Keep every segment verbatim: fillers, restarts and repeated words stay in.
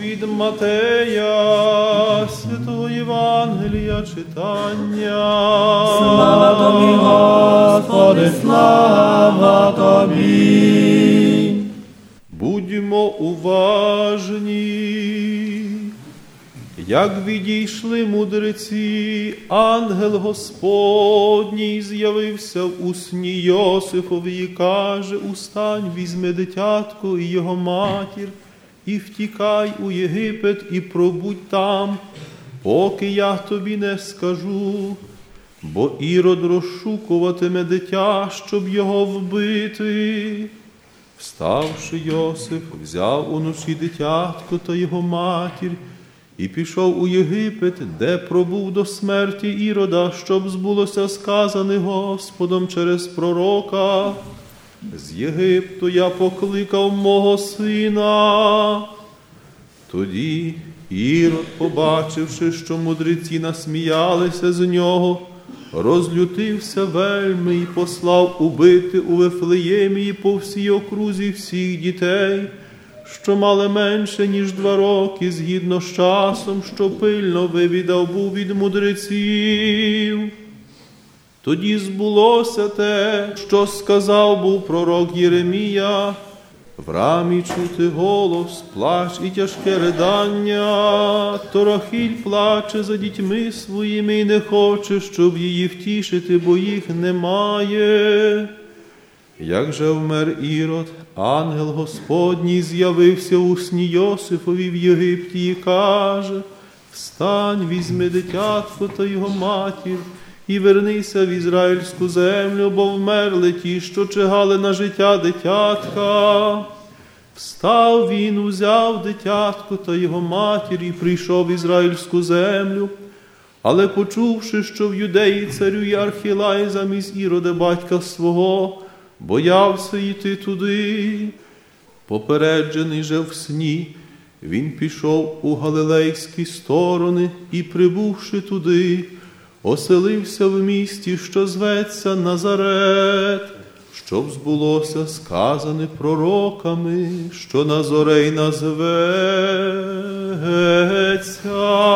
від Матея, Святого Євангелія читання. Слава Тобі, Господи, слава Тобі. Будьмо уважні. Як відійшли мудреці, ангел Господній з'явився у сні Йосифові і каже: «Устань, візьми дитятко і його матір, і втікай у Єгипет, і пробудь там, поки я тобі не скажу, бо Ірод розшукуватиме дитя, щоб його вбити». Вставши, Йосиф взяв уночі дитятко та його матір і пішов у Єгипет, де пробув до смерті Ірода, щоб збулося сказане Господом через пророка: «З Єгипту я покликав мого сина». Тоді Ірод, побачивши, що мудреці насміялися з нього, розлютився вельми і послав убити у Вифлеємі і по всій окрузі всіх дітей, що мали менше, ніж два роки, згідно з часом, що пильно вивідав був від мудреців. Тоді збулося те, що сказав був пророк Єремія: «В рамі чути голос, плач і тяжке ридання, то Рахіль плаче за дітьми своїми і не хоче, щоб її втішити, бо їх немає». Як же вмер Ірод, ангел Господній з'явився у сні Йосифові в Єгипті і каже: «Встань, візьми дитятко та його матір, і вернися в ізраїльську землю, бо вмерли ті, що чигали на життя дитятка». Встав він, узяв дитятко та його матір і прийшов в ізраїльську землю. Але почувши, що в Юдеї царює Архілай замість Ірода батька свого, боявся йти туди. Попереджений же в сні, він пішов у галилейські сторони і, прибувши туди, оселився в місті, що зветься Назарет, щоб збулося сказане пророками, що Назорей назветься.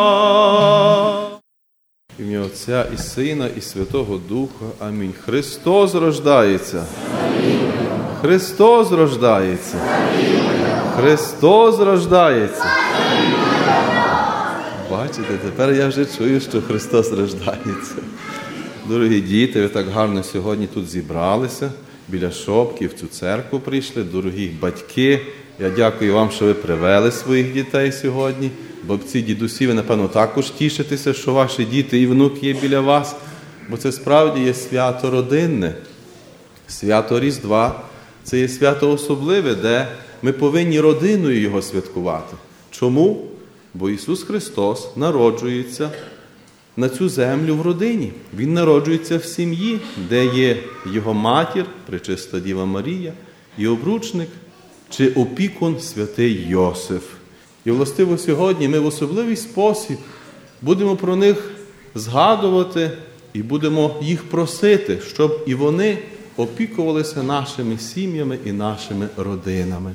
В ім'я Отця і Сина, і Святого Духа. Амінь. Христос рождається. Амінь. Христос рождається. Амінь. Христос рождається. Амінь. Бачите, тепер я вже чую, що Христос рождається. Дорогі діти, ви так гарно сьогодні тут зібралися, біля шопки, в цю церкву прийшли. Дорогі батьки, я дякую вам, що ви привели своїх дітей сьогодні. Бабці, дідусі, ви, напевно, також тішитеся, що ваші діти і внуки є біля вас, бо це справді є свято родинне, свято Різдва. Це є свято особливе, де ми повинні родиною його святкувати. Чому? Бо Ісус Христос народжується на цю землю в родині. Він народжується в сім'ї, де є його матір, пречиста Діва Марія, і обручник чи опікун святий Йосиф. І, властиво, сьогодні ми в особливий спосіб будемо про них згадувати і будемо їх просити, щоб і вони опікувалися нашими сім'ями і нашими родинами.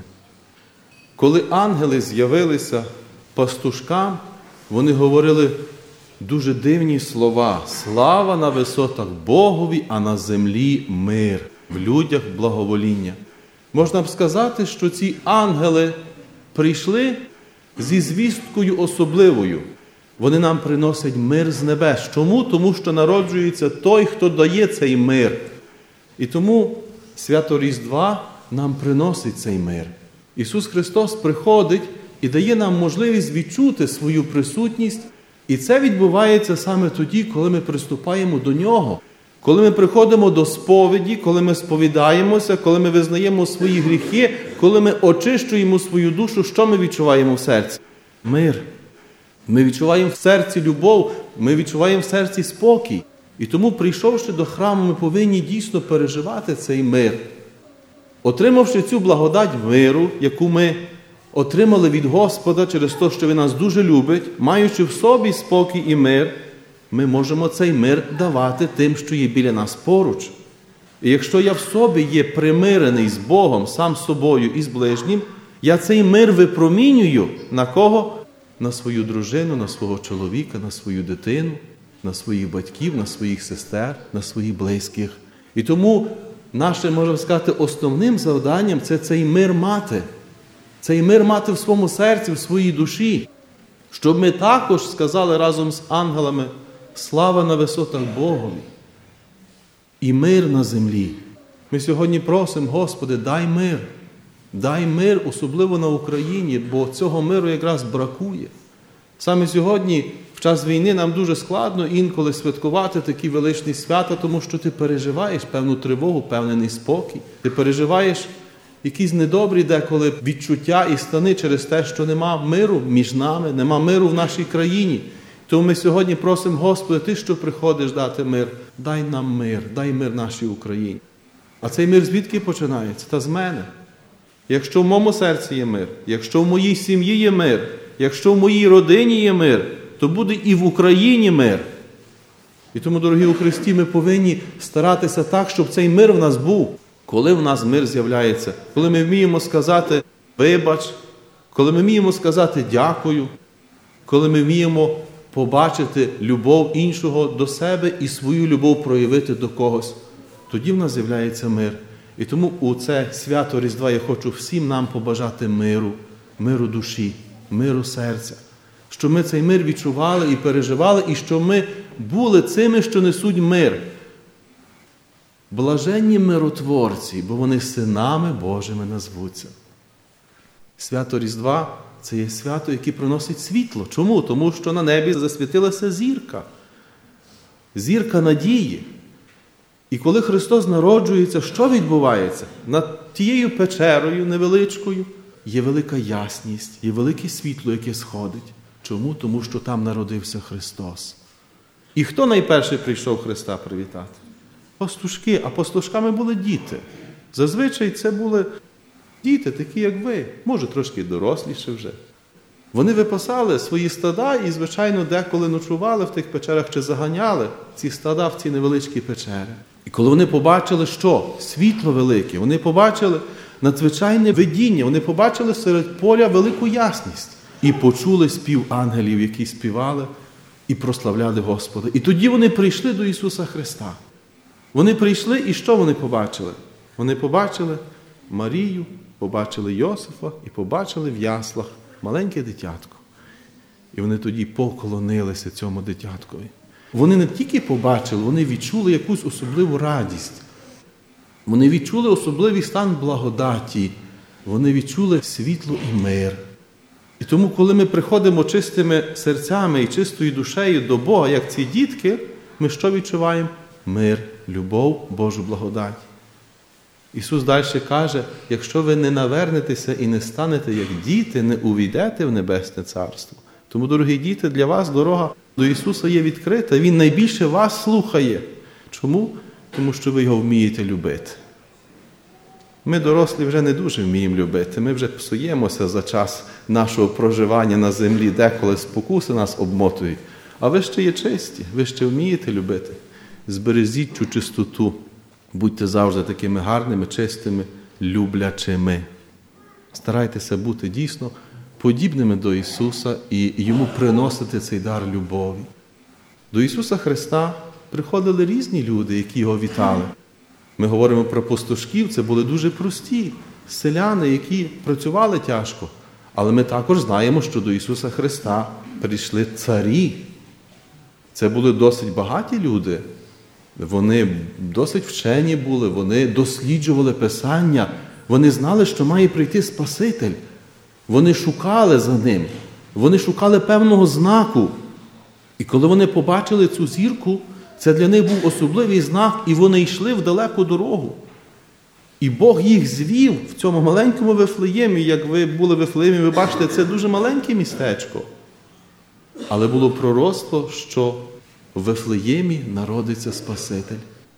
Коли ангели з'явилися пастушкам, вони говорили дуже дивні слова: «Слава на висотах Богові, а на землі мир, в людях благовоління». Можна б сказати, що ці ангели прийшли зі звісткою особливою. Вони нам приносять мир з небес. Чому? Тому що народжується той, хто дає цей мир. І тому свято Різдва нам приносить цей мир. Ісус Христос приходить і дає нам можливість відчути свою присутність. І це відбувається саме тоді, коли ми приступаємо до Нього. Коли ми приходимо до сповіді, коли ми сповідаємося, коли ми визнаємо свої гріхи, коли ми очищуємо свою душу, що ми відчуваємо в серці? Мир. Ми відчуваємо в серці любов, ми відчуваємо в серці спокій. І тому, прийшовши до храму, ми повинні дійсно переживати цей мир. Отримавши цю благодать миру, яку ми отримали від Господа через те, що Він нас дуже любить, маючи в собі спокій і мир, ми можемо цей мир давати тим, що є біля нас поруч. І якщо я в собі є примирений з Богом, сам з собою і з ближнім, Я цей мир випромінюю на кого? На свою дружину, на свого чоловіка, на свою дитину, на своїх батьків, на своїх сестер, на своїх близьких. І тому наше, можна сказати, основним завданням – це цей мир мати. Цей мир мати в своєму серці, в своїй душі. Щоб ми також сказали разом з ангелами «Слава на висотах Богові» і мир на землі. Ми сьогодні просимо, Господи, дай мир. Дай мир, особливо на Україні, бо цього миру якраз бракує. Саме сьогодні, в час війни, нам дуже складно інколи святкувати такі величні свята, тому що ти переживаєш певну тривогу, певний неспокій. Ти переживаєш якісь недобрі деколи відчуття і стани через те, що нема миру між нами, нема миру в нашій країні. Тому ми сьогодні просимо, Господи, Ти, що приходиш дати мир, дай нам мир, дай мир нашій Україні. А цей мир звідки починається? Та з мене. Якщо в моєму серці є мир, якщо в моїй сім'ї є мир, якщо в моїй родині є мир, то буде і в Україні мир. І тому, дорогі у Христі, ми повинні старатися так, щоб цей мир в нас був. Коли в нас мир з'являється, коли ми вміємо сказати «вибач», коли ми вміємо сказати «дякую», коли ми вміємо побачити любов іншого до себе і свою любов проявити до когось, тоді в нас з'являється мир. І тому у це свято Різдва я хочу всім нам побажати миру, миру душі, миру серця. Щоб ми цей мир відчували і переживали, і щоб ми були цими, що несуть мир. Блаженні миротворці, бо вони синами Божими назвуться. Свято Різдва – це є свято, яке приносить світло. Чому? Тому що на небі засвітилася зірка. Зірка надії. І коли Христос народжується, що відбувається? Над тією печерою невеличкою є велика ясність, є велике світло, яке сходить. Чому? Тому що там народився Христос. І хто найперший прийшов Христа привітати? Пастушки. А пастушками були діти. Зазвичай це були діти, такі як ви, може трошки доросліші вже. Вони випасали свої стада і, звичайно, деколи ночували в тих печерах чи заганяли ці стада в ці невеличкі печери. І коли вони побачили, що? Світло велике, вони побачили надзвичайне видіння, вони побачили серед поля велику ясність. І почули спів ангелів, які співали і прославляли Господа. І тоді вони прийшли до Ісуса Христа. Вони прийшли, і що вони побачили? Вони побачили Марію, побачили Йосифа і побачили в яслах маленьке дитятко. І вони тоді поклонилися цьому дитяткові. Вони не тільки побачили, вони відчули якусь особливу радість. Вони відчули особливий стан благодаті. Вони відчули світло і мир. І тому, коли ми приходимо чистими серцями і чистою душею до Бога, як ці дітки, ми що відчуваємо? Мир, любов, Божу благодать. Ісус далі каже, якщо ви не навернетеся і не станете як діти, не увійдете в Небесне Царство. Тому, дорогі діти, для вас дорога до Ісуса є відкрита. Він найбільше вас слухає. Чому? Тому що ви Його вмієте любити. Ми, дорослі, вже не дуже вміємо любити. Ми вже псуємося за час нашого проживання на землі, деколи спокуси нас обмотують. А ви ще є чисті, ви ще вмієте любити. Збережіть цю чистоту. Будьте завжди такими гарними, чистими, люблячими. Старайтеся бути дійсно подібними до Ісуса і Йому приносити цей дар любові. До Ісуса Христа приходили різні люди, які Його вітали. Ми говоримо про пастушків, це були дуже прості селяни, які працювали тяжко. Але ми також знаємо, що до Ісуса Христа прийшли царі. Це були досить багаті люди. Вони досить вчені були, вони досліджували Писання. Вони знали, що має прийти Спаситель. Вони шукали за ним. Вони шукали певного знаку. І коли вони побачили цю зірку, це для них був особливий знак, і вони йшли в далеку дорогу. І Бог їх звів в цьому маленькому Вифлеємі. Як ви були в Вифлеємі, ви бачите, це дуже маленьке містечко. Але було пророцтво, що в Вифлеємі народиться Спаситель.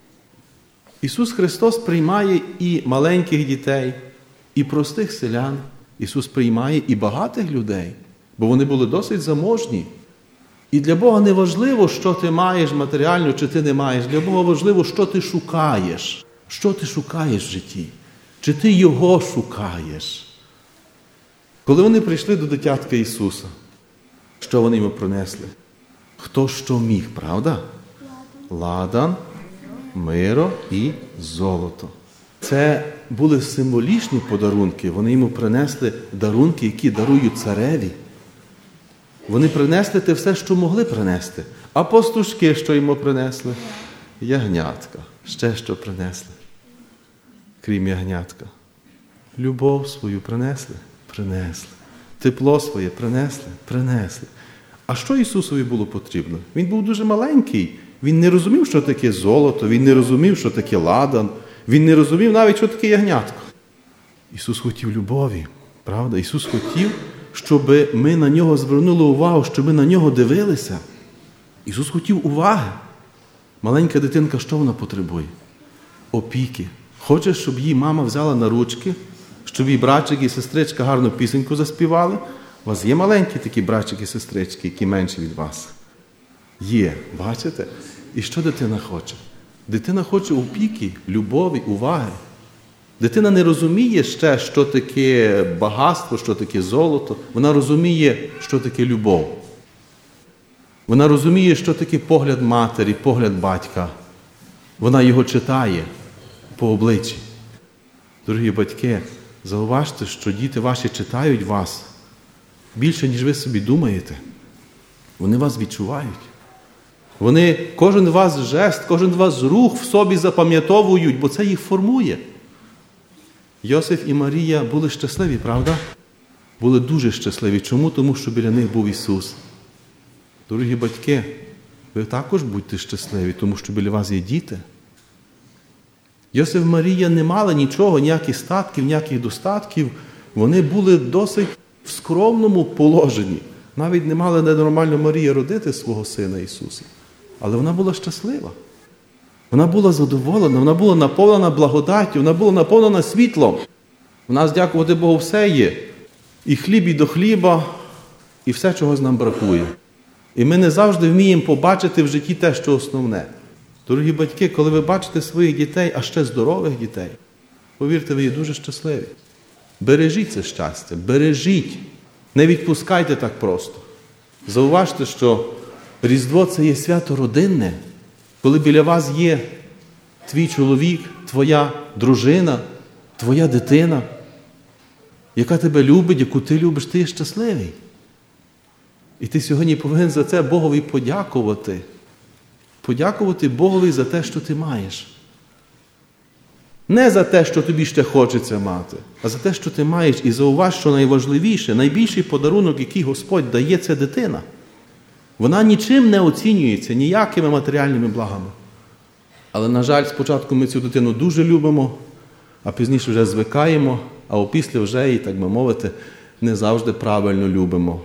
Ісус Христос приймає і маленьких дітей, і простих селян. Ісус приймає і багатих людей, бо вони були досить заможні. І для Бога не важливо, що ти маєш матеріально, чи ти не маєш. Для Бога важливо, що ти шукаєш. Що ти шукаєш в житті? Чи ти Його шукаєш? Коли вони прийшли до дитятка Ісуса, що вони йому принесли? Хто що міг, правда? Ладан, миро і золото. Це були символічні подарунки. Вони йому принесли дарунки, які дарують цареві. Вони принесли те все, що могли принести. А пастушки, що йому принесли? Ягнятка. Ще що принесли? Крім ягнятка. Любов свою принесли? Принесли. Тепло своє принесли? Принесли. А що Ісусові було потрібно? Він був дуже маленький. Він не розумів, що таке золото, він не розумів, що таке ладан, він не розумів навіть, що таке ягнятко. Ісус хотів любові, правда? Ісус хотів, щоб ми на Нього звернули увагу, щоб ми на Нього дивилися. Ісус хотів уваги. Маленька дитинка, що вона потребує? Опіки. Хоче, щоб її мама взяла на ручки, щоб її братчик і сестричка гарну пісеньку заспівали? У вас є маленькі такі братчики і сестрички, які менші від вас? Є, бачите? І що дитина хоче? Дитина хоче опіки, любові, уваги. Дитина не розуміє ще, що таке багатство, що таке золото. Вона розуміє, що таке любов. Вона розуміє, що таке погляд матері, погляд батька. Вона його читає по обличчі. Дорогі батьки, зауважте, що діти ваші читають вас більше, ніж ви собі думаєте. Вони вас відчувають. Вони кожен вас жест, кожен вас рух в собі запам'ятовують, бо це їх формує. Йосиф і Марія були щасливі, правда? Були дуже щасливі. Чому? Тому що біля них був Ісус. Дорогі батьки, ви також будьте щасливі, тому що біля вас є діти. Йосиф і Марія не мали нічого, ніяких статків, ніяких достатків. Вони були досить в скромному положенні. Навіть не мала ненормально Марія родити свого сина Ісуса. Але вона була щаслива. Вона була задоволена, вона була наповнена благодаттю, вона була наповнена світлом. У нас, дякувати Богу, все є. І хліб, і до хліба, і все, чого нам бракує. І ми не завжди вміємо побачити в житті те, що основне. Дорогі батьки, коли ви бачите своїх дітей, а ще здорових дітей, повірте, ви є дуже щасливі. Бережіть це щастя, бережіть. Не відпускайте так просто. Зауважте, що Різдво – це є свято родинне, коли біля вас є твій чоловік, твоя дружина, твоя дитина, яка тебе любить, яку ти любиш, ти є щасливий. І ти сьогодні повинен за це Богові подякувати. Подякувати Богові за те, що ти маєш. Не за те, що тобі ще хочеться мати, а за те, що ти маєш. І зауваж, що найважливіше, найбільший подарунок, який Господь дає, це дитина. Вона нічим не оцінюється, ніякими матеріальними благами. Але, на жаль, спочатку ми цю дитину дуже любимо, а пізніше вже звикаємо, а опісля вже її, так би мовити, не завжди правильно любимо.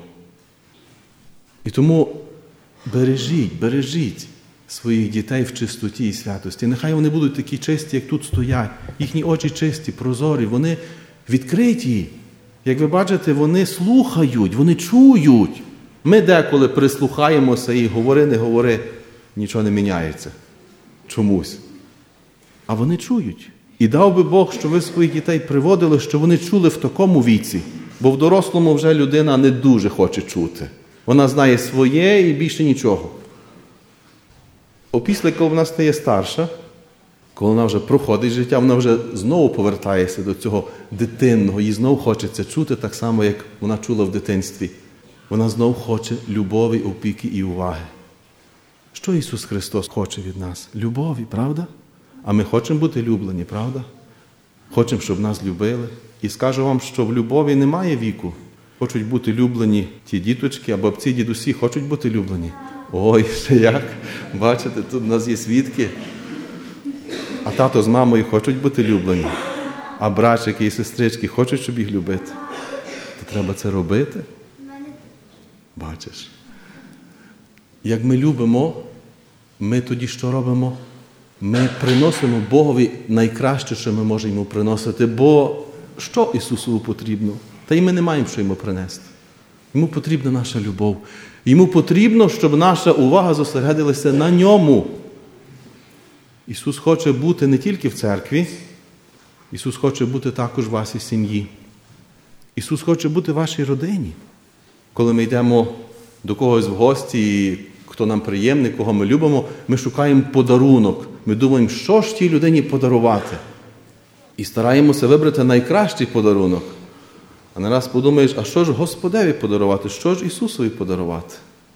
І тому бережіть, бережіть своїх дітей в чистоті і святості. Нехай вони будуть такі чисті, як тут стоять. Їхні очі чисті, прозорі, вони відкриті. Як ви бачите, вони слухають, вони чують. Ми деколи прислухаємося і говори, не говори, нічого не міняється. Чомусь. А вони чують. І дав би Бог, що ви своїх дітей приводили, що вони чули в такому віці. Бо в дорослому вже людина не дуже хоче чути. Вона знає своє і більше нічого. Опісля, коли вона стає старша, коли вона вже проходить життя, вона вже знову повертається до цього дитинного. Їй знову хочеться чути так само, як вона чула в дитинстві. Вона знову хоче любові, опіки і уваги. Що Ісус Христос хоче від нас? Любові, правда? А ми хочемо бути люблені, правда? Хочемо, щоб нас любили. І скажу вам, що в любові немає віку. Хочуть бути люблені ті діточки, а бабці, дідусі хочуть бути люблені. Ой, ще як. Бачите, тут у нас є свідки. А тато з мамою хочуть бути люблені. А братчики і сестрички хочуть, щоб їх любити. То треба це робити. Бачиш. Як ми любимо, ми тоді що робимо? Ми приносимо Богові найкраще, що ми можемо йому приносити. Бо що Ісусу потрібно? Та й ми не маємо, що йому принести. Йому потрібна наша любов. Йому потрібно, щоб наша увага зосередилася на ньому. Ісус хоче бути не тільки в церкві, Ісус хоче бути також в вашій сім'ї. Ісус хоче бути в вашій родині. Коли ми йдемо до когось в гості, і хто нам приємний, кого ми любимо, ми шукаємо подарунок. Ми думаємо, що ж тій людині подарувати. І стараємося вибрати найкращий подарунок. А не раз подумаєш, а що ж Господеві подарувати, що ж Ісусові подарувати?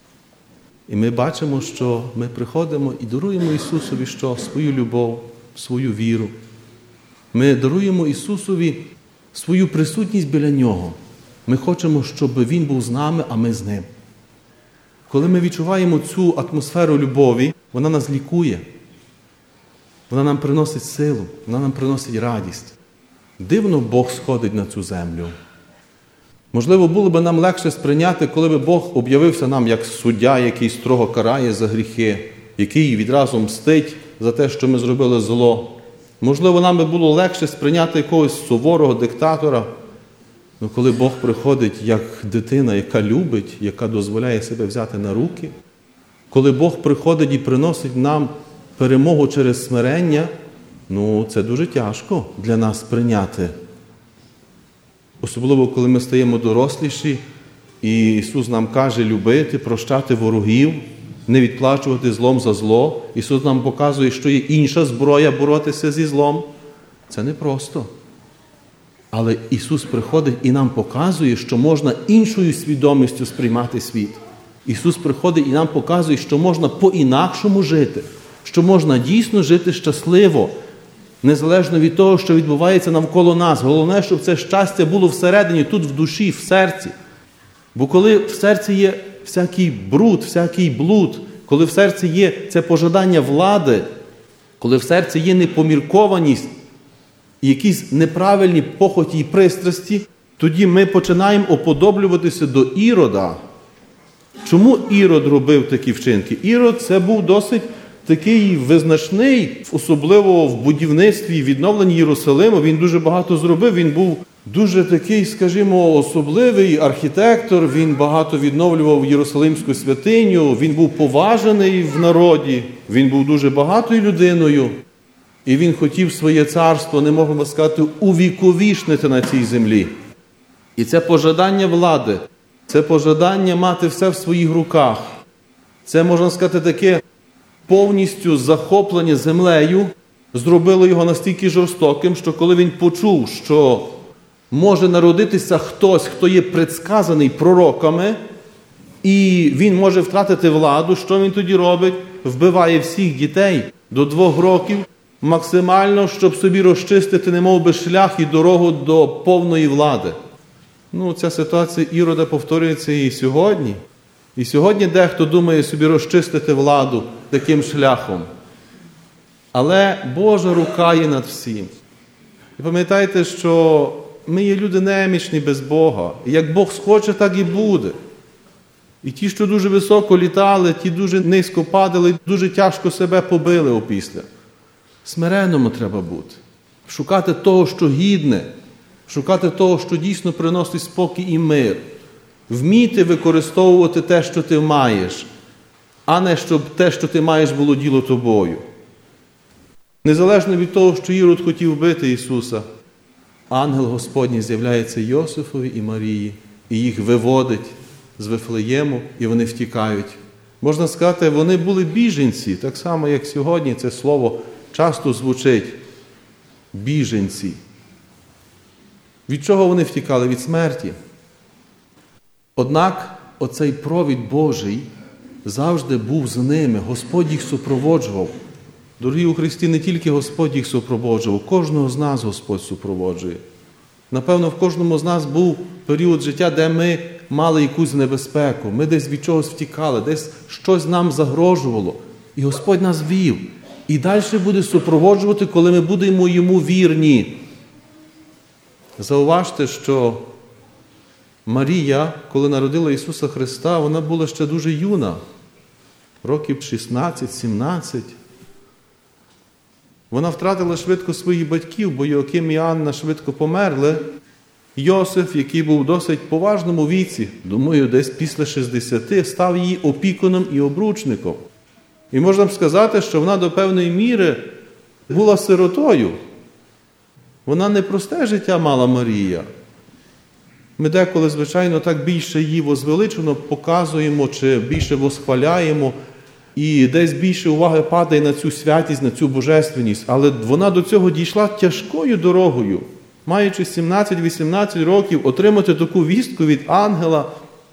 І ми бачимо, що ми приходимо і даруємо Ісусові що? Свою любов, свою віру. Ми даруємо Ісусові свою присутність біля Нього. Ми хочемо, щоб Він був з нами, а ми з Ним. Коли ми відчуваємо цю атмосферу любові, вона нас лікує. Вона нам приносить силу, вона нам приносить радість. Дивно Бог сходить на цю землю. Можливо, було б нам легше сприйняти, коли б Бог об'явився нам як суддя, який строго карає за гріхи, який відразу мстить за те, що ми зробили зло. Можливо, нам би було легше сприйняти якогось суворого диктатора. Але коли Бог приходить як дитина, яка любить, яка дозволяє себе взяти на руки, коли Бог приходить і приносить нам перемогу через смирення, ну, це дуже тяжко для нас прийняти. Особливо, коли ми стаємо доросліші, і Ісус нам каже любити, прощати ворогів, не відплачувати злом за зло. Ісус нам показує, що є інша зброя боротися зі злом. Це непросто. Але Ісус приходить і нам показує, що можна іншою свідомістю сприймати світ. Ісус приходить і нам показує, що можна по-інакшому жити, що можна дійсно жити щасливо, незалежно від того, що відбувається навколо нас. Головне, щоб це щастя було всередині, тут в душі, в серці. Бо коли в серці є всякий бруд, всякий блуд, коли в серці є це пожадання влади, коли в серці є непоміркованість, і якісь неправильні похоті і пристрасті, тоді ми починаємо уподоблюватися до Ірода. Чому Ірод робив такі вчинки? Ірод – це був досить такий визначний, особливо в будівництві і відновленні Єрусалиму. Він дуже багато зробив, він був дуже такий, скажімо, особливий архітектор, він багато відновлював Єрусалимську святиню, він був поважений в народі, він був дуже багатою людиною. І він хотів своє царство, не можемо сказати, увіковічнити на цій землі. І це пожадання влади, це пожадання мати все в своїх руках. Це, можна сказати, таке повністю захоплення землею зробило його настільки жорстоким, що коли він почув, що може народитися хтось, хто є предсказаний пророками, і він може втратити владу, що він тоді робить? Вбиває всіх дітей до двох років, максимально, щоб собі розчистити немов би шлях і дорогу до повної влади. Ну, ця ситуація Ірода повторюється і сьогодні. І сьогодні дехто думає собі розчистити владу таким шляхом. Але Божа рука є над всім. І пам'ятайте, що ми є люди немічні без Бога. І як Бог схоче, так і буде. І ті, що дуже високо літали, ті дуже низько падали, дуже тяжко себе побили опісля. Смиренному треба бути. Шукати того, що гідне. Шукати того, що дійсно приносить спокій і мир. Вміти використовувати те, що ти маєш, а не щоб те, що ти маєш, володіло тобою. Незалежно від того, що Ірод хотів вбити Ісуса, ангел Господній з'являється Йосифові і Марії, і їх виводить з Вифлеєму, і вони втікають. Можна сказати, вони були біженці, так само, як сьогодні це слово часто звучить. Біженці. Від чого вони втікали? Від смерті. Однак оцей провід Божий завжди був з ними. Господь їх супроводжував. Дорогі у Христі, не тільки Господь їх супроводжував, кожного з нас Господь супроводжує. Напевно, в кожному з нас був період життя, де ми мали якусь небезпеку, ми десь від чогось втікали, десь щось нам загрожувало. І Господь нас вів. І далі буде супроводжувати, коли ми будемо Йому вірні. Зауважте, що Марія, коли народила Ісуса Христа, вона була ще дуже юна, років шістнадцять-сімнадцять. Вона втратила швидко своїх батьків, бо Йоаким і Анна швидко померли. Йосиф, який був в досить поважному віці, думаю, десь після шістдесяти, став її опікуном і обручником. І можна б сказати, що вона до певної міри була сиротою. Вона не просте життя мала Марія. Ми деколи, звичайно, так більше її возвеличено показуємо, чи більше восхваляємо, і десь більше уваги падає на цю святість, на цю божественність. Але вона до цього дійшла тяжкою дорогою, маючи сімнадцять-вісімнадцять років, отримати таку вістку від ангела,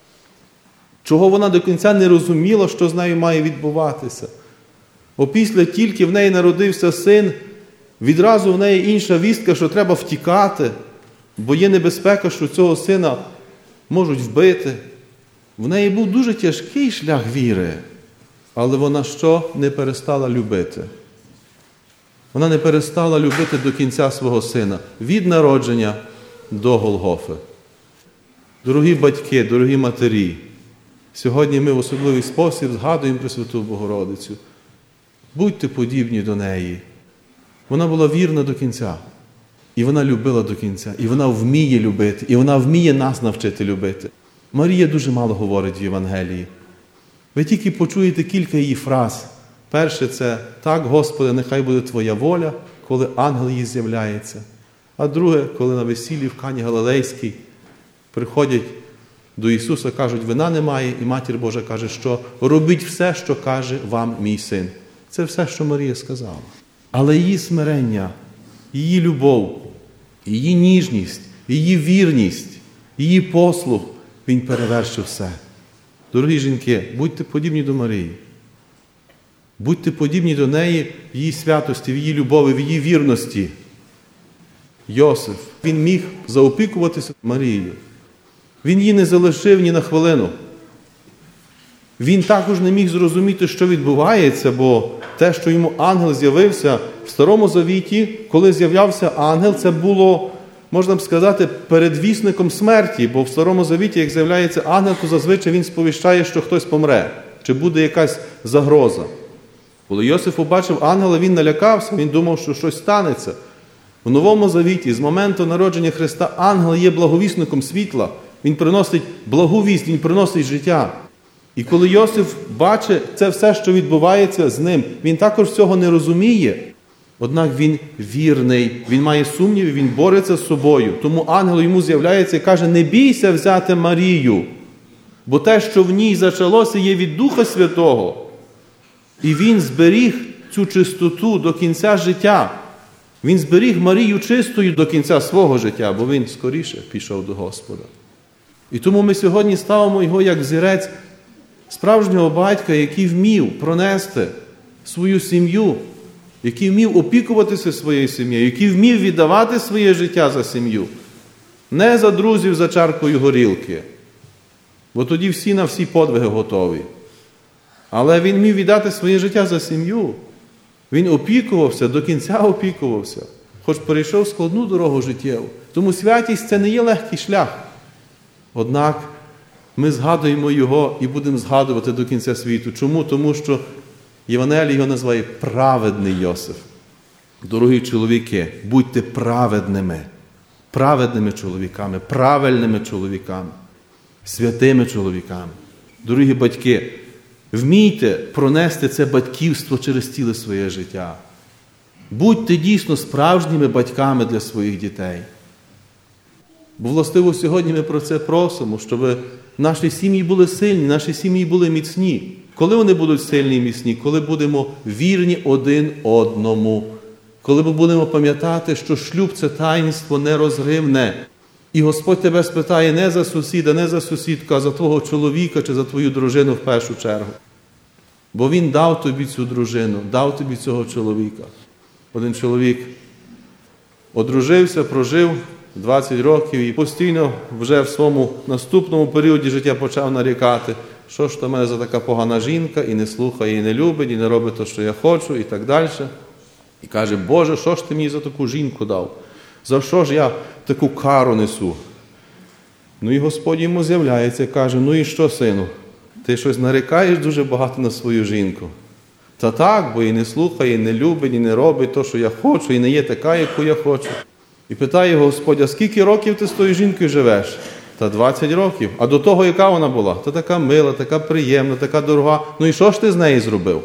чого вона до кінця не розуміла, що з нею має відбуватися. Опісля тільки в неї народився син, відразу в неї інша вістка, що треба втікати, бо є небезпека, що цього сина можуть вбити. В неї був дуже тяжкий шлях віри, але вона що? Не перестала любити. Вона не перестала любити до кінця свого сина, від народження до Голгофи. Дорогі батьки, дорогі матері, сьогодні ми в особливий спосіб згадуємо Пресвяту Богородицю. Будьте подібні до неї. Вона була вірна до кінця. І вона любила до кінця. І вона вміє любити. І вона вміє нас навчити любити. Марія дуже мало говорить в Євангелії. Ви тільки почуєте кілька її фраз. Перше – це «Так, Господи, нехай буде Твоя воля», коли ангел їй з'являється. А друге, коли на весіллі в Кані Галилейській приходять до Ісуса, кажуть, вина немає, і Матір Божа каже, що робіть все, що каже вам мій син. Це все, що Марія сказала. Але її смирення, її любов, її ніжність, її вірність, її послуг, він перевершив все. Дорогі жінки, будьте подібні до Марії. Будьте подібні до неї в її святості, в її любові, в її вірності. Йосиф, він міг заопікуватися Марією. Він її не залишив ні на хвилину. Він також не міг зрозуміти, що відбувається, бо те, що йому ангел з'явився в Старому Завіті, коли з'являвся ангел, це було, можна б сказати, передвісником смерті, бо в Старому Завіті, як з'являється ангел, то зазвичай він сповіщає, що хтось помре, чи буде якась загроза. Коли Йосиф побачив ангела, він налякався, він думав, що щось станеться. В Новому Завіті, з моменту народження Христа, ангел є благовісником світла. Він приносить благу вість, він приносить життя. І коли Йосиф бачить це все, що відбувається з ним, він також цього не розуміє. Однак він вірний, він має сумніви, він бореться з собою. Тому ангел йому з'являється і каже, не бійся взяти Марію, бо те, що в ній зачалося, є від Духа Святого. І він зберіг цю чистоту до кінця життя. Він зберіг Марію чистою до кінця свого життя, бо він скоріше пішов до Господа. І тому ми сьогодні ставимо його як взірець справжнього батька, який вмів пронести свою сім'ю, який вмів опікуватися своєю сім'єю, який вмів віддавати своє життя за сім'ю. Не за друзів за чаркою горілки, бо тоді всі на всі подвиги готові. Але він вмів віддати своє життя за сім'ю. Він опікувався, до кінця опікувався, хоч перейшов складну дорогу життєву. Тому святість – це не є легкий шлях. Однак ми згадуємо його і будемо згадувати до кінця світу. Чому? Тому що Євангеліє його називає праведний Йосиф. Дорогі чоловіки, будьте праведними, праведними чоловіками, правильними чоловіками, святими чоловіками. Дорогі батьки, вмійте пронести це батьківство через ціле своє життя. Будьте дійсно справжніми батьками для своїх дітей. Бо, властиво, сьогодні ми про це просимо, щоб наші сім'ї були сильні, наші сім'ї були міцні. Коли вони будуть сильні і міцні? Коли будемо вірні один одному. Коли ми будемо пам'ятати, що шлюб – це таїнство нерозривне. І Господь тебе спитає не за сусіда, не за сусідку, а за твого чоловіка чи за твою дружину в першу чергу. Бо Він дав тобі цю дружину, дав тобі цього чоловіка. Один чоловік одружився, прожив двадцять років і постійно вже в своєму наступному періоді життя почав нарікати, що ж то в мене за така погана жінка, і не слухає, і не любить, і не робить те, що я хочу, і так далі. І каже, Боже, що ж ти мені за таку жінку дав? За що ж я таку кару несу? Ну і Господь йому з'являється і каже, ну і що, сину, ти щось нарікаєш дуже багато на свою жінку? Та так, бо і не слухає, і не любить, і не робить те, що я хочу, і не є така, яку я хочу. І питає його Господь, а скільки років ти з тою жінкою живеш? Та двадцять років. А до того, яка вона була? Та така мила, така приємна, така дорога. Ну і що ж ти з нею зробив?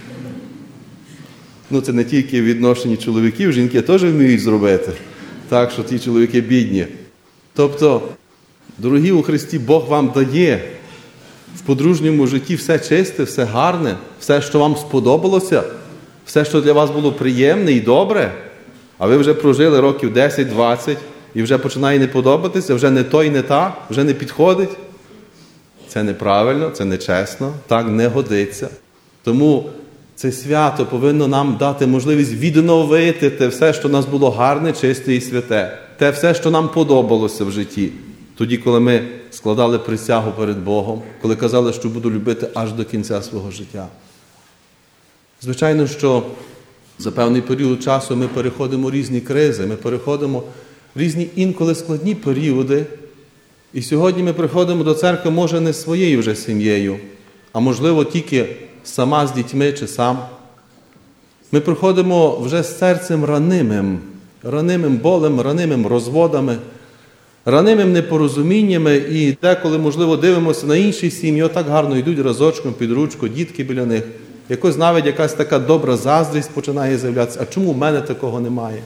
Ну це не тільки в відношенні чоловіків, жінки теж вміють зробити. Так, що ті чоловіки бідні. Тобто, Дорогі у Христі, Бог вам дає в подружньому житті все чисте, все гарне, все, що вам сподобалося, все, що для вас було приємне і добре, а ви вже прожили років десять-двадцять і вже починає не подобатися, вже не то і не та, вже не підходить. Це неправильно, це нечесно, так не годиться. Тому це свято повинно нам дати можливість відновити те все, що в нас було гарне, чисте і святе. Те все, що нам подобалося в житті. Тоді, коли ми складали присягу перед Богом, коли казали, що буду любити аж до кінця свого життя. Звичайно, що за певний період часу ми переходимо різні кризи, ми переходимо різні інколи складні періоди. І сьогодні ми приходимо до церкви, може, не своєю вже сім'єю, а можливо тільки сама з дітьми чи сам. Ми приходимо вже з серцем ранимим, ранимим болем, ранимим розводами, ранимим непорозуміннями, і деколи, можливо, дивимося на інші сім'ї, отак гарно йдуть разочком під ручку, дітки біля них. Якось навіть якась така добра заздрість починає з'являтися. А чому в мене такого немає?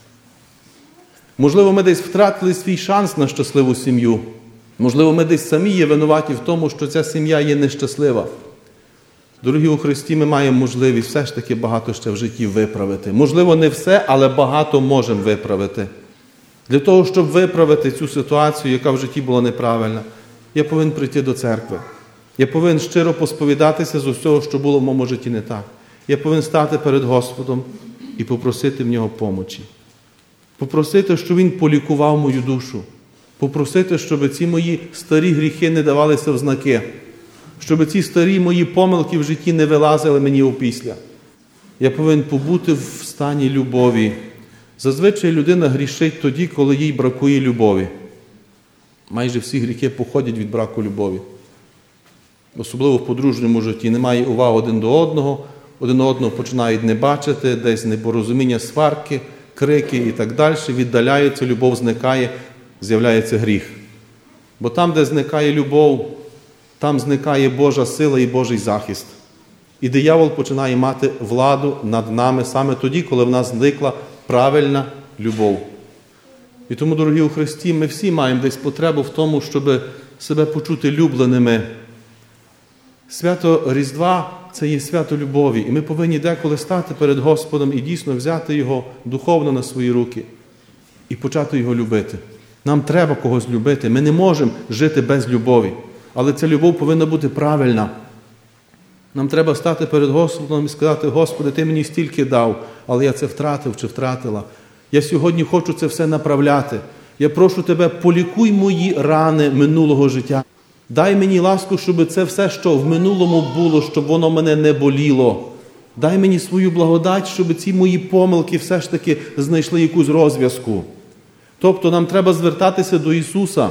Можливо, ми десь втратили свій шанс на щасливу сім'ю. Можливо, ми десь самі є винуваті в тому, що ця сім'я є нещаслива. Дорогі у Христі, ми маємо можливість все ж таки багато ще в житті виправити. Можливо, не все, але багато можемо виправити. Для того, щоб виправити цю ситуацію, яка в житті була неправильна, я повинен прийти до церкви. Я повинен щиро посповідатися з усього, що було в моєму житті не так. Я повинен стати перед Господом і попросити в Нього помочі. Попросити, щоб Він полікував мою душу. Попросити, щоб ці мої старі гріхи не давалися в знаки. Щоб ці старі мої помилки в житті не вилазили мені опісля. Я повинен побути в стані любові. Зазвичай людина грішить тоді, коли їй бракує любові. Майже всі гріхи походять від браку любові. Особливо в подружньому житті. Немає уваги один до одного, один одного починають не бачити, десь непорозуміння, сварки, крики і так далі. Віддаляються, любов зникає, з'являється гріх. Бо там, де зникає любов, там зникає Божа сила і Божий захист. І диявол починає мати владу над нами саме тоді, коли в нас зникла правильна любов. І тому, дорогі у Христі, ми всі маємо десь потребу в тому, щоб себе почути любленими. Свято Різдва – це є свято любові. І ми повинні деколи стати перед Господом і дійсно взяти Його духовно на свої руки і почати Його любити. Нам треба когось любити. Ми не можемо жити без любові. Але ця любов повинна бути правильна. Нам треба стати перед Господом і сказати: Господи, Ти мені стільки дав, але я це втратив чи втратила. Я сьогодні хочу це все направляти. Я прошу Тебе, полікуй мої рани минулого життя. Дай мені ласку, щоб це все, що в минулому було, щоб воно мене не боліло. Дай мені свою благодать, щоб ці мої помилки все ж таки знайшли якусь розв'язку. Тобто нам треба звертатися до Ісуса,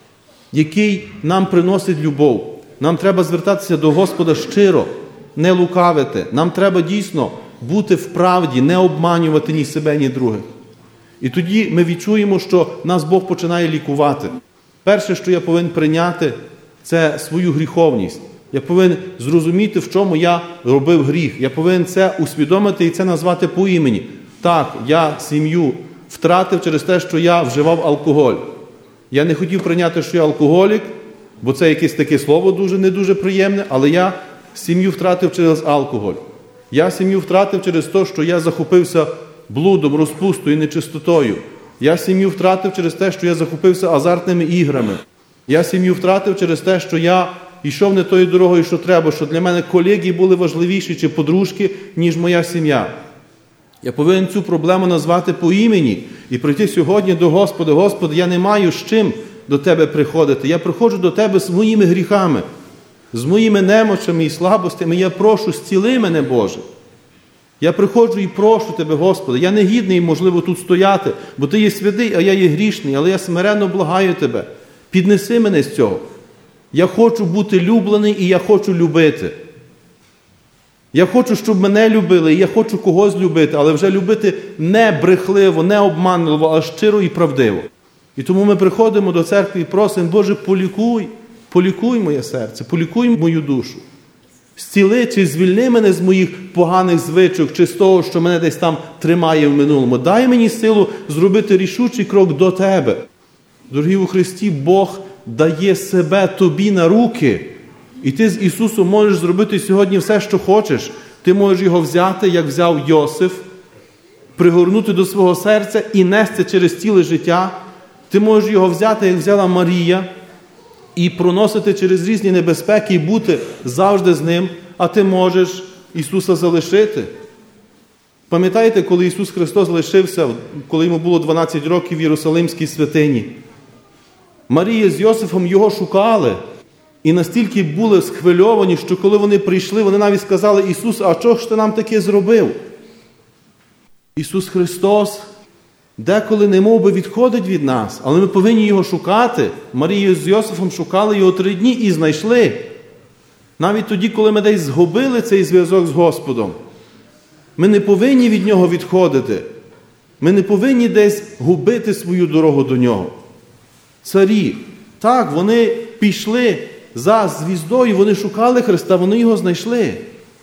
який нам приносить любов. Нам треба звертатися до Господа щиро, не лукавити. Нам треба дійсно бути в правді, не обманювати ні себе, ні других. І тоді ми відчуємо, що нас Бог починає лікувати. Перше, що я повинен прийняти, це свою гріховність. Я повинен зрозуміти, в чому я робив гріх. Я повинен це усвідомити і це назвати по імені. Так, я сім'ю втратив через те, що я вживав алкоголь. Я не хотів прийняти, що я алкоголік, бо це якесь таке слово дуже не дуже приємне, але я сім'ю втратив через алкоголь. Я сім'ю втратив через те, що я захопився блудом, розпустою, нечистотою. Я сім'ю втратив через те, що я захопився азартними іграми. Я сім'ю втратив через те, що я йшов не тою дорогою, що треба, що для мене колеги були важливіші чи подружки, ніж моя сім'я. Я повинен цю проблему назвати по імені і прийти сьогодні до Господа. Господи, я не маю з чим до Тебе приходити. Я приходжу до Тебе з моїми гріхами, з моїми немочами і слабостями. Я прошу, зціли мене, Боже. Я приходжу і прошу Тебе, Господи. Я не гідний, можливо, тут стояти, бо Ти є святий, а я є грішний, але я смиренно благаю Тебе. Піднеси мене з цього. Я хочу бути люблений і я хочу любити. Я хочу, щоб мене любили, і я хочу когось любити, але вже любити не брехливо, не обманливо, а щиро і правдиво. І тому ми приходимо до церкви і просимо: Боже, полікуй, полікуй моє серце, полікуй мою душу. Зціли чи звільни мене з моїх поганих звичок, чи з того, що мене десь там тримає в минулому. Дай мені силу зробити рішучий крок до Тебе. Дорогі у Христі, Бог дає себе тобі на руки. І ти з Ісусом можеш зробити сьогодні все, що хочеш. Ти можеш його взяти, як взяв Йосиф, пригорнути до свого серця і нести через ціле життя. Ти можеш його взяти, як взяла Марія, і проносити через різні небезпеки і бути завжди з ним, а ти можеш Ісуса залишити. Пам'ятаєте, коли Ісус Христос залишився, коли йому було дванадцять років в Єрусалимській святині? Марія з Йосифом його шукали. І настільки були схвильовані, що коли вони прийшли, вони навіть сказали: Ісус, а чого ж ти нам таке зробив? Ісус Христос деколи немов би відходить від нас, але ми повинні Його шукати. Марія з Йосифом шукали Його три дні і знайшли. Навіть тоді, коли ми десь згубили цей зв'язок з Господом, ми не повинні від Нього відходити. Ми не повинні десь губити свою дорогу до Нього. Царі, так, вони пішли за звіздою, вони шукали Христа, вони Його знайшли.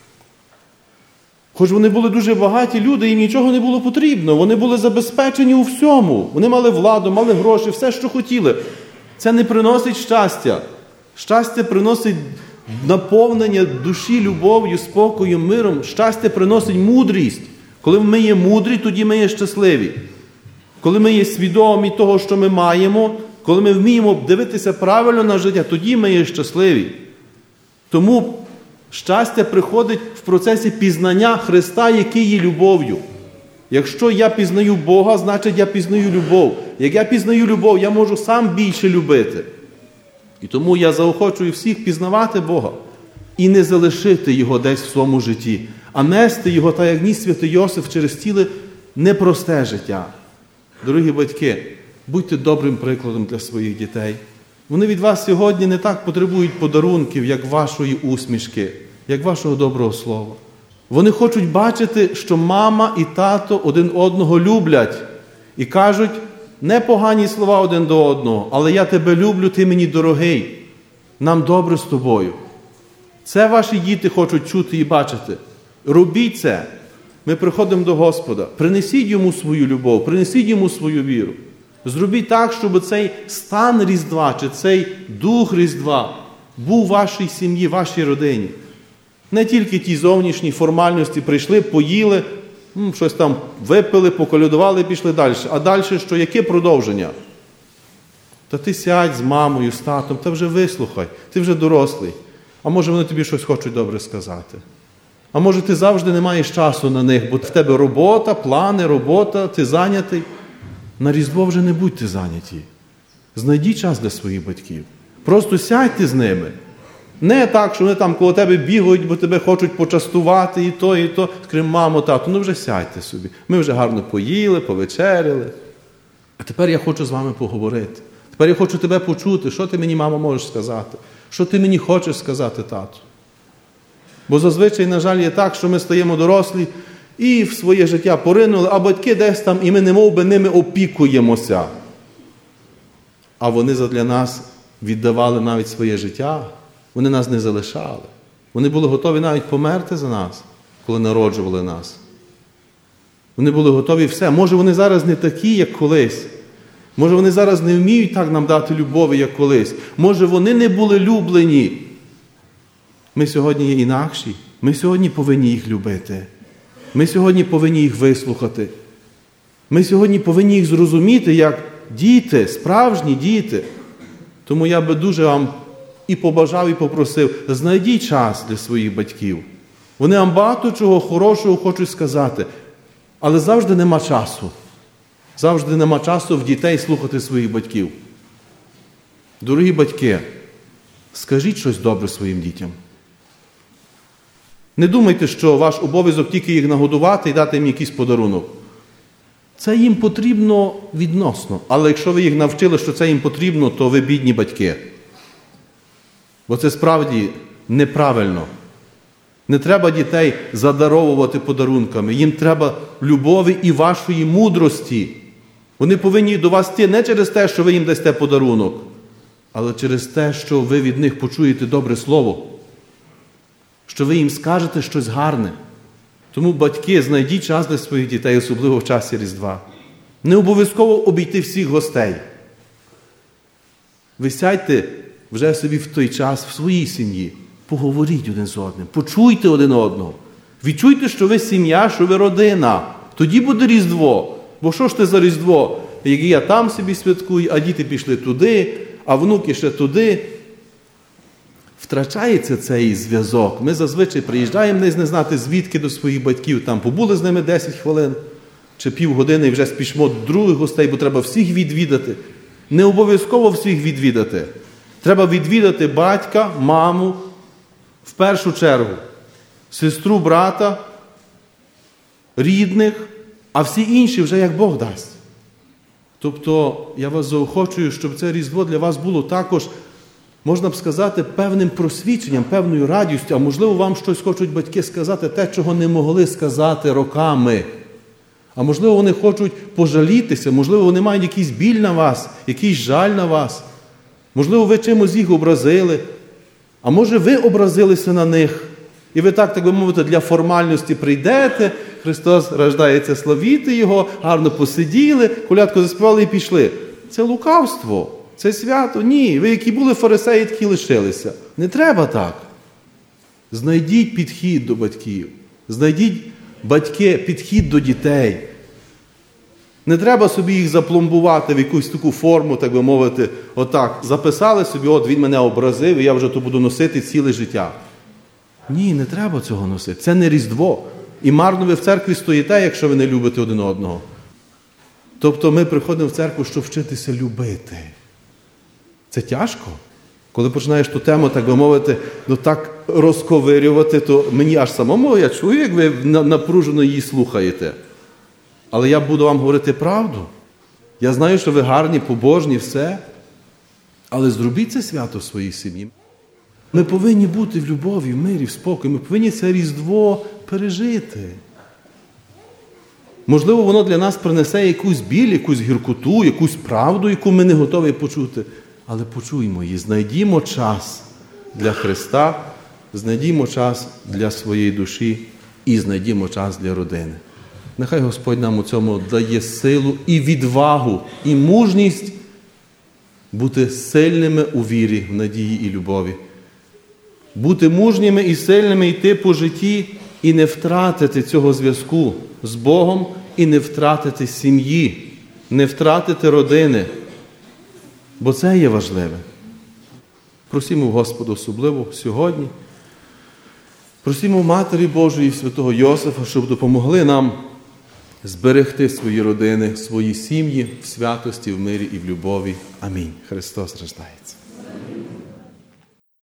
Хоч вони були дуже багаті люди, їм нічого не було потрібно. Вони були забезпечені у всьому. Вони мали владу, мали гроші, все, що хотіли. Це не приносить щастя. Щастя приносить наповнення душі любов'ю, спокоєм, миром. Щастя приносить мудрість. Коли ми є мудрі, тоді ми є щасливі. Коли ми є свідомі того, що ми маємо, коли ми вміємо дивитися правильно на життя, тоді ми є щасливі. Тому щастя приходить в процесі пізнання Христа, який є любов'ю. Якщо я пізнаю Бога, значить я пізнаю любов. Як я пізнаю любов, я можу сам більше любити. І тому я заохочую всіх пізнавати Бога і не залишити Його десь в своєму житті, а нести Його, так як ніс святий Йосиф, через ціле непросте життя. Дорогі батьки, будьте добрим прикладом для своїх дітей. Вони від вас сьогодні не так потребують подарунків, як вашої усмішки, як вашого доброго слова. Вони хочуть бачити, що мама і тато один одного люблять і кажуть не погані слова один до одного, але я тебе люблю, ти мені дорогий, нам добре з тобою. Це ваші діти хочуть чути і бачити. Робіть це. Ми приходимо до Господа. Принесіть Йому свою любов, принесіть Йому свою віру. Зробіть так, щоб цей стан Різдва, чи цей дух Різдва був в вашій сім'ї, в вашій родині. Не тільки ті зовнішні формальності прийшли, поїли, щось там випили, поколядували і пішли далі. А далі що? Яке продовження? Та ти сядь з мамою, з татом, та вже вислухай, ти вже дорослий. А може вони тобі щось хочуть добре сказати. А може ти завжди не маєш часу на них, бо в тебе робота, плани, робота, ти зайнятий. На Різдво вже не будьте зайняті. Знайдіть час для своїх батьків. Просто сядьте з ними. Не так, що вони там коло тебе бігають, бо тебе хочуть почастувати і то, і то. Скажи, мамо, тату, ну вже сядьте собі. Ми вже гарно поїли, повечеряли. А тепер я хочу з вами поговорити. Тепер я хочу тебе почути. Що ти мені, мамо, можеш сказати? Що ти мені хочеш сказати, тату? Бо зазвичай, на жаль, є так, що ми стаємо дорослі і в своє життя поринули, а батьки десь там, і ми немов би ними опікуємося. А вони задля нас віддавали навіть своє життя. Вони нас не залишали. Вони були готові навіть померти за нас, коли народжували нас. Вони були готові все. Може, вони зараз не такі, як колись. Може, вони зараз не вміють так нам дати любові, як колись. Може, вони не були люблені. Ми сьогодні є інакші. Ми сьогодні повинні їх любити. Ми сьогодні повинні їх вислухати. Ми сьогодні повинні їх зрозуміти, як діти, справжні діти. Тому я би дуже вам і побажав, і попросив, знайдіть час для своїх батьків. Вони вам багато чого хорошого хочуть сказати, але завжди нема часу. Завжди нема часу в дітей слухати своїх батьків. Дорогі батьки, скажіть щось добре своїм дітям. Не думайте, що ваш обов'язок тільки їх нагодувати і дати їм якийсь подарунок. Це їм потрібно відносно. Але якщо ви їх навчили, що це їм потрібно, то ви бідні батьки. Бо це справді неправильно. Не треба дітей задаровувати подарунками. Їм треба любові і вашої мудрості. Вони повинні до вас йти не через те, що ви їм дасте подарунок, але через те, що ви від них почуєте добре слово. Що ви їм скажете щось гарне. Тому, батьки, знайдіть час для своїх дітей, особливо в часі Різдва. Не обов'язково обійти всіх гостей. Ви сядьте вже собі в той час в своїй сім'ї, поговоріть один з одним, почуйте один одного. Відчуйте, що ви сім'я, що ви родина. Тоді буде Різдво. Бо що ж це за Різдво? Як я там собі святкую, а діти пішли туди, а внуки ще туди. Втрачається цей зв'язок. Ми зазвичай приїжджаємо не знати звідки до своїх батьків, там побули з ними десять хвилин чи півгодини і вже спішмо до других гостей, бо треба всіх відвідати. Не обов'язково всіх відвідати. Треба відвідати батька, маму, в першу чергу, сестру, брата, рідних, а всі інші вже як Бог дасть. Тобто, я вас заохочую, щоб це Різдво для вас було також, можна б сказати, певним просвідченням, певною радістю, а можливо вам щось хочуть батьки сказати, те, чого не могли сказати роками. А можливо вони хочуть пожалітися, можливо вони мають якийсь біль на вас, якийсь жаль на вас. Можливо ви чимось їх образили, а може ви образилися на них. І ви так, так би мовити, для формальності прийдете, Христос рождається, славіти Його, гарно посиділи, колядку заспівали і пішли. Це лукавство, це свято. Ні, ви які були фарисеї, такі лишилися. Не треба так. Знайдіть підхід до батьків. Знайдіть, батьки, підхід до дітей. Не треба собі їх запломбувати в якусь таку форму, так би мовити, отак. Записали собі, от він мене образив, і я вже то буду носити ціле життя. Ні, не треба цього носити. Це не Різдво. І марно ви в церкві стоїте, якщо ви не любите один одного. Тобто ми приходимо в церкву, щоб вчитися любити. Це тяжко. Коли починаєш ту тему, так би мовити, ну так розковирювати, то мені аж самому, я чую, як ви напружено її слухаєте. Але я буду вам говорити правду. Я знаю, що ви гарні, побожні, все. Але зробіть це свято в своїй сім'ї. Ми повинні бути в любові, в мирі, в спокої. Ми повинні це Різдво пережити. Можливо, воно для нас принесе якусь біль, якусь гіркоту, якусь правду, яку ми не готові почути. Але почуймо її, знайдімо час для Христа, знайдімо час для своєї душі і знайдімо час для родини. Нехай Господь нам у цьому дає силу і відвагу, і мужність бути сильними у вірі, в надії і любові. Бути мужніми і сильними йти по житті і не втратити цього зв'язку з Богом, і не втратити сім'ї, не втратити родини. Бо це є важливе. Просімо Господа особливо сьогодні. Просімо Матері Божої і Святого Йосифа, щоб допомогли нам зберегти свої родини, свої сім'ї в святості, в мирі і в любові. Амінь. Христос рождається.